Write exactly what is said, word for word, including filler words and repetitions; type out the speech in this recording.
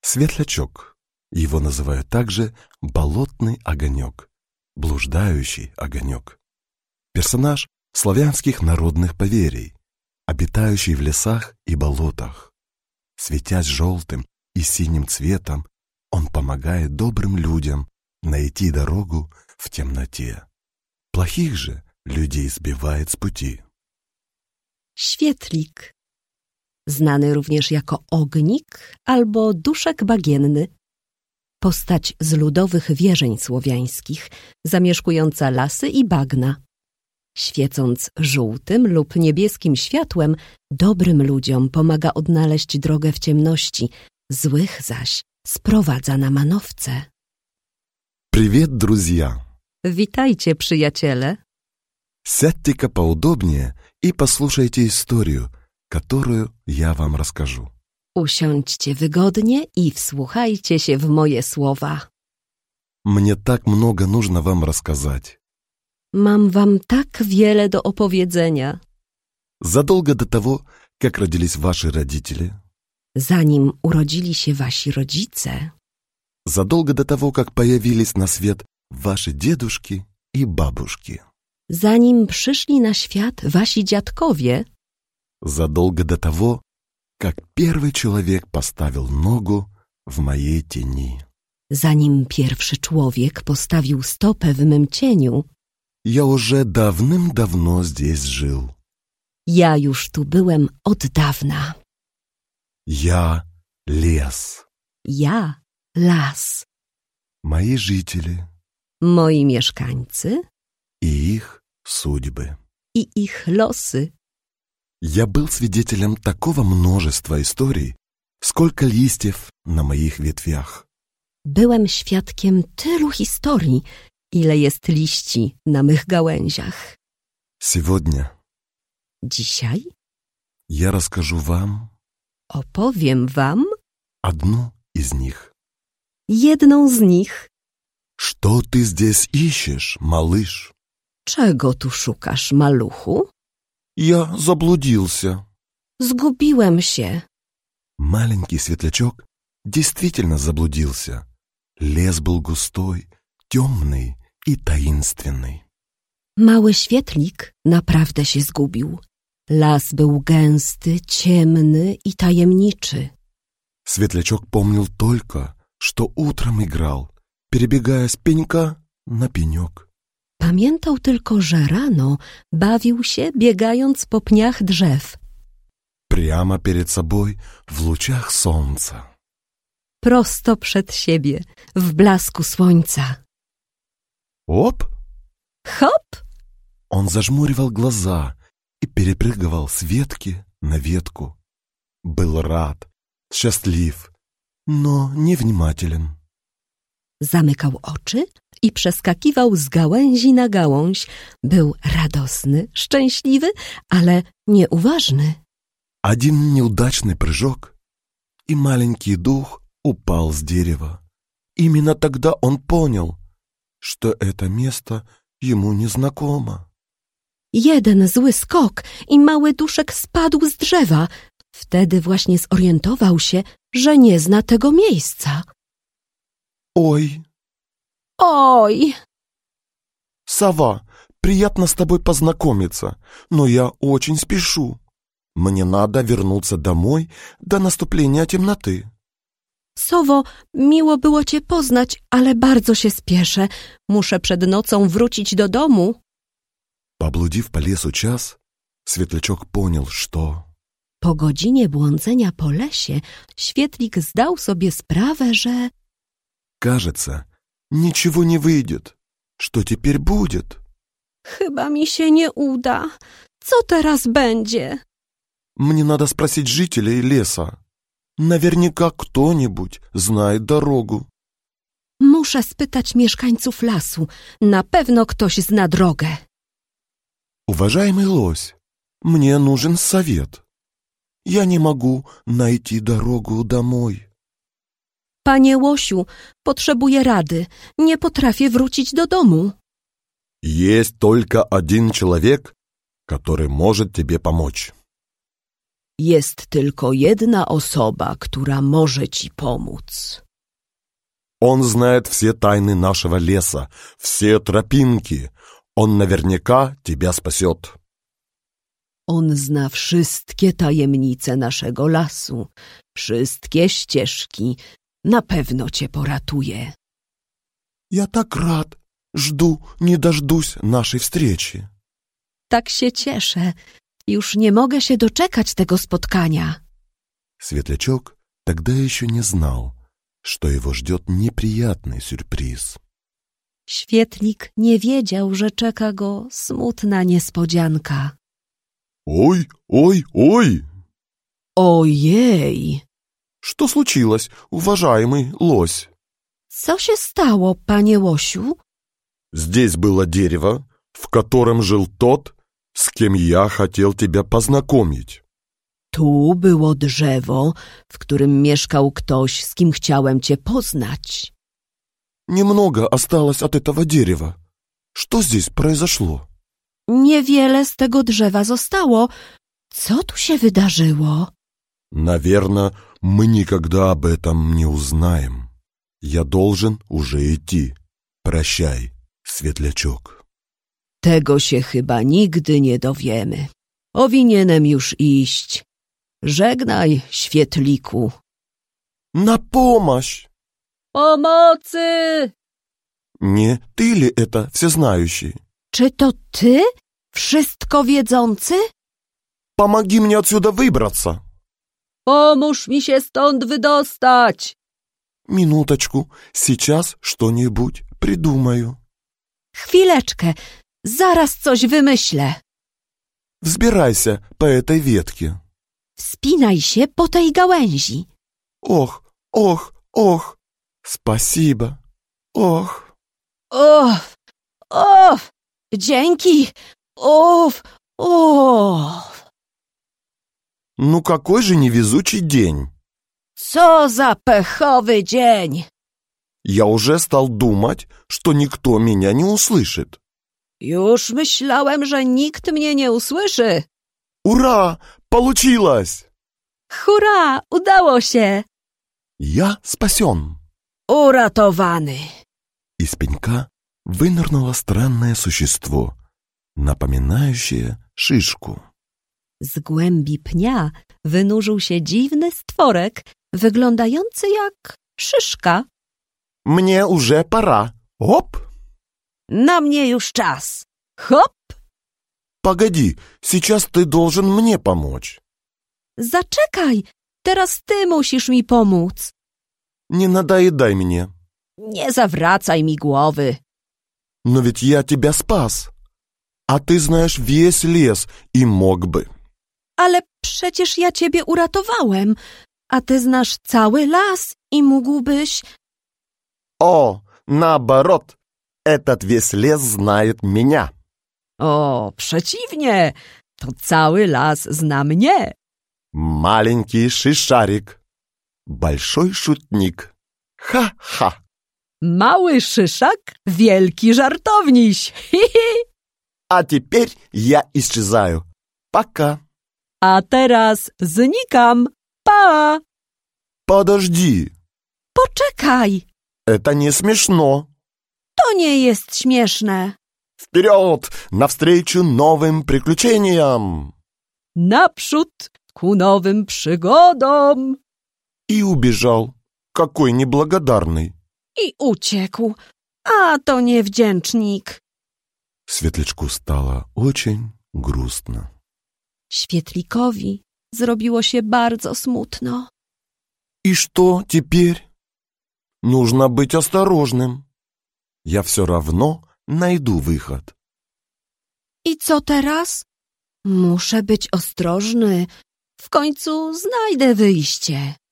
Светлячок. Его называют также болотный огонек, блуждающий огонек. Персонаж славянских народных поверий, обитающий в лесах и болотах. Светясь желтым и синим цветом, он помогает добрым людям найти дорогу в темноте. Плохих же людей sбивает z pути. Świetlik. Znany również jako ognik albo duszek bagienny. Postać z ludowych wierzeń słowiańskich, zamieszkująca lasy i bagna. Świecąc żółtym lub niebieskim światłem, dobrym ludziom pomaga odnaleźć drogę w ciemności, złych zaś sprowadza na manowce. Привет, друзья! Witajcie, przyjaciele! Сядьте-ка поудобнее и послушайте историю, которую я вам расскажу. Usiądźcie wygodnie i wsłuchajcie się w moje słowa. Мне так много нужно вам рассказать. Mam wam tak wiele do opowiedzenia. Задолго до того, как родились ваши родители, Zanim urodzili się wasi rodzice, задолго до того, как появились на свет ваши дедушки и бабушки, zanim przyszli na świat wasi dziadkowie, задолго до того, как первый человек поставил ногу в моей тени. zanim pierwszy człowiek postawił stopę w mym cieniu, Я уже давным-давно здесь жил. ja już tu byłem od dawna. Я лес. Ja, las, Мои жители moi mieszkańcy и их судьбы. i ich losy. Я был свидетелем такого множества историй, сколько листьев на моих ветвях. Byłem świadkiem tylu historii, ile jest liści na mych gałęziach. Сегодня Dzisiaj я расскажу вам opowiem wam одну из них. jedną z nich. Что ты здесь ищешь, малыш? Czego tu szukasz, maluchu? Я заблудился. Zgubiłem się. Маленький светлячок действительно заблудился. Лес был густой, темный и таинственный. Mały świetlik naprawdę się zgubił. Las był gęsty, ciemny i tajemniczy. Светлячок помнил только, что утром играл, перебегая с пенька на пенек. Pamiętał tylko, że rano bawił się, biegając po pniach drzew. Прямо перед собой в лучах солнца. Prosto przed siebie, w blasku słońca. Оп! Hop! Он зажмуривал глаза и перепрыгивал с ветки на ветку. Был рад, счастлив, но невнимателен. Zamykał oczy i przeskakiwał z gałęzi na gałąź. Był radosny, szczęśliwy, ale nieuważny. Один неудачный прыжок, и маленький дух упал с дерева. Именно тогда он понял, что это место ему незнакомо. Jeden zły skok i mały duszek spadł z drzewa. Wtedy właśnie zorientował się, że nie zna tego miejsca. Ой, Oj! сова, приятно с тобой познакомиться, но я очень спешу. Мне надо вернуться домой до наступления темноты. Sowo, miło było cię poznać, ale bardzo się spieszę. Muszę przed nocą wrócić do domu. Поблудив по лесу час, Светлячок понял, что... Po godzinie błądzenia po lesie, świetlik zdał sobie sprawę, że... Кажется, ничего не выйдет. Что теперь будет? Chyba mi się nie uda. Co teraz będzie? Мне надо спросить жителей леса. Наверняка кто-нибудь знает дорогу. Muszę spytać mieszkańców lasu. Na pewno ktoś zna drogę. Уважаемый лось, мне нужен совет. Я не могу найти дорогу домой. Panie łosiu, potrzebuję rady. Nie potrafię wrócić do domu. Есть только один человек, который может тебе помочь. Jest tylko jedna osoba, która może ci pomóc. Он знает все тайны нашего леса, все тропинки. Он наверняка тебя спасет. On zna wszystkie tajemnice naszego lasu, wszystkie ścieżki. Na pewno cię poratuje. Я так рад, жду, не дождусь нашей встречи. Tak się cieszę. Już nie mogę się doczekać tego spotkania. Светлячок тогда еще не знал, что его ждет неприятный сюрприз. Świetlik nie wiedział, że czeka go smutna niespodzianka. Ой, ой, ой! Ojej! Что случилось, уважаемый лось? Co się stało, panie łosiu? Здесь было дерево, в котором жил тот, с кем я хотел тебя познакомить. Tu było drzewo, w którym mieszkał ktoś, z kim chciałem cię poznać. Немного осталось от этого дерева. Что здесь произошло? Niewiele z tego drzewa zostało. Co tu się wydarzyło? Наверное, мы никогда об этом не узнаем. Я должен уже идти. Прощай, Светлячок. Tego się chyba nigdy nie dowiemy. Powinienem już iść. Żegnaj, Świetliku. На помощь! Pomocy! Не ты ли это всезнающий? Czy to ty, wszystko wiedzący? Помоги мне отсюда выбраться. Pomóż mi się stąd wydostać. Минуточку, сейчас что-нибудь придумаю. Chwileczkę, zaraz coś wymyślę. Взбирайся по этой ветке. Wspinaj się po tej gałęzi. Ох, ох, ох, спасибо. Ох. Uf, uf, dzięki. Uf, uf. Ну какой же невезучий день. Co za pechowy dzień. Я уже стал думать, что никто меня не услышит. Już myślałem, że nikt mnie nie usłyszy. Ура! Получилось! Hurra, udało się. Я спасен. Uratowany. Из пенька вынырнуло странное существо, напоминающее шишку. Z głębi pnia wynurzył się dziwny stworek, wyglądający jak szyszka. Мне уже пора. Оп! Na mnie już czas. Hop! Погоди, сейчас ты должен мне помочь. Zaczekaj, teraz ty musisz mi pomóc. Не надоедай мне. Nie zawracaj mi głowy. Но ведь я тебя спас. А ты знаешь весь лес и мог бы. Ale przecież ja ciebie uratowałem, a ty znasz cały las i mógłbyś... О, наоборот, этот весь лес знает меня. O, przeciwnie, to cały las zna mnie. Маленький шишарик. Большой шутник. Ха-ха. Mały szyszak, wielki żartowniś. Hi, hi. А теперь я исчезаю. Пока. A teraz znikam. Pa! Подожди. Poczekaj, Это не смешно. to nie jest śmieszne. Вперед, навстречу новым приключениям. Naprzód ku nowym przygodom. И убежал. Какой неблагодарный. I uciekł. A to niewdzięcznik. Светлячку стало очень грустно. Świetlikowi zrobiło się bardzo smutno. И что теперь? Нужно быть осторожным. Я все равно найду выход. I co teraz? Muszę być ostrożny. W końcu znajdę wyjście.